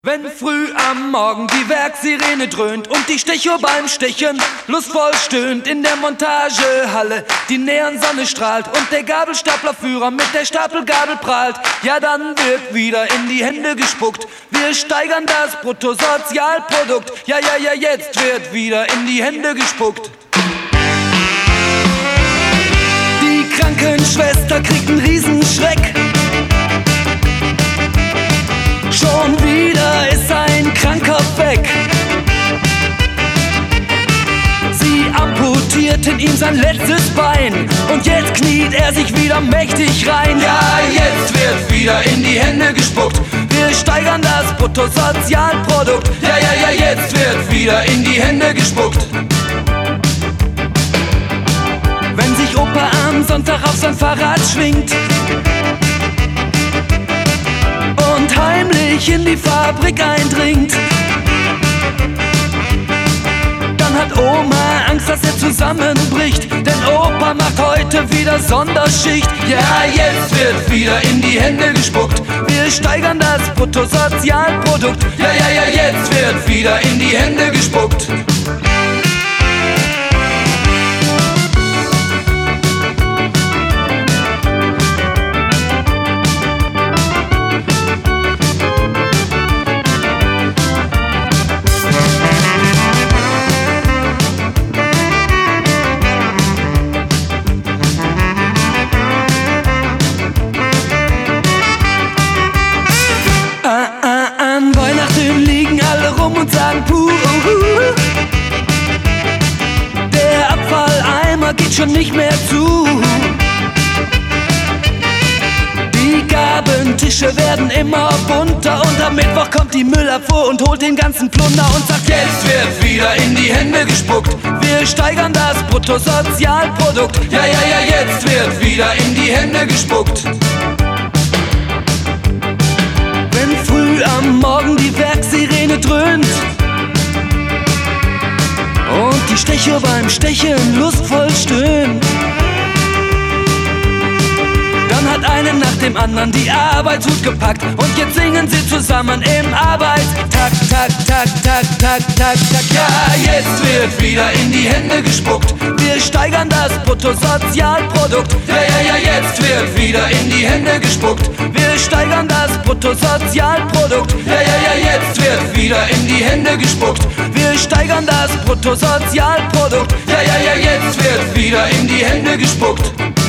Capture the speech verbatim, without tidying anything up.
Wenn früh am Morgen die Werksirene dröhnt und die Stechuhr beim Stechen lustvoll stöhnt in der Montagehalle, die Neonsonne strahlt und der Gabelstaplerführer mit der Stapelgabel prahlt, ja dann wird wieder in die Hände gespuckt. Wir steigern das Bruttosozialprodukt, ja ja ja jetzt wird wieder in die Hände gespuckt. Die Krankenschwester kriegt einen Riesenschreck. Schon wieder ist ein Kranker weg. Sie amputierten ihm sein letztes Bein und jetzt kniet er sich wieder mächtig rein. Ja, jetzt wird wieder in die Hände gespuckt. Wir steigern das Bruttosozialprodukt. Ja, ja, ja, jetzt wird wieder in die Hände gespuckt. Wenn sich Opa am Sonntag auf sein Fahrrad schwingt und heimlich in die Fabrik eindringt, dann hat Oma Angst, dass er zusammenbricht, denn Opa macht heute wieder Sonderschicht. Ja, jetzt wird wieder in die Hände gespuckt. Wir steigern das Bruttosozialprodukt. Ja, ja, ja, jetzt wird wieder in die Hände gespuckt. Und sagen puh, uh, der Abfalleimer geht schon nicht mehr zu. Die Gabentische werden immer bunter und am Mittwoch kommt die Müllabfuhr und holt den ganzen Plunder und sagt, jetzt wird wieder in die Hände gespuckt. Wir steigern das Bruttosozialprodukt. Ja, ja, ja, jetzt wird wieder in die Hände gespuckt. Wenn früh am Morgen die Werksirene dröhnt und die Stechuhr beim Stechen lustvoll stöhnt, dann hat einen nach dem anderen die Arbeitshut gepackt und jetzt singen sie zusammen im Arbeitstakt, tak, tak, tak, tak, tak, tak. Ja, jetzt wird wieder in die Hände gespuckt. Wir steigern das Bruttosozialprodukt. Ja, ja, ja, jetzt wird wieder in die Hände gespuckt. Wir steigern das Bruttosozialprodukt. Ja, ja, ja, jetzt wird wieder in die Hände gespuckt. Wir steigern das Bruttosozialprodukt. Ja, ja, ja, jetzt wird wieder in die Hände gespuckt.